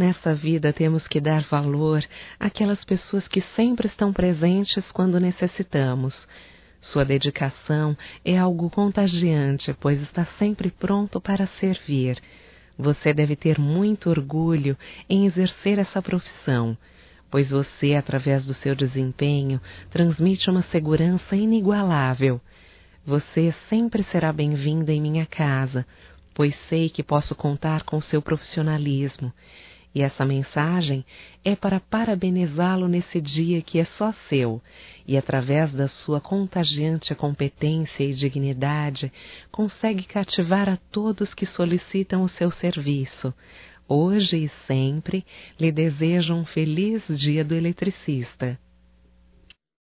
Nessa vida temos que dar valor àquelas pessoas que sempre estão presentes quando necessitamos. Sua dedicação é algo contagiante, pois está sempre pronto para servir. Você deve ter muito orgulho em exercer essa profissão, pois você, através do seu desempenho, transmite uma segurança inigualável. Você sempre será bem-vinda em minha casa, pois sei que posso contar com seu profissionalismo. E essa mensagem é para parabenizá-lo nesse dia que é só seu, e através da sua contagiante competência e dignidade, consegue cativar a todos que solicitam o seu serviço. Hoje e sempre, lhe desejo um feliz Dia do Eletricista.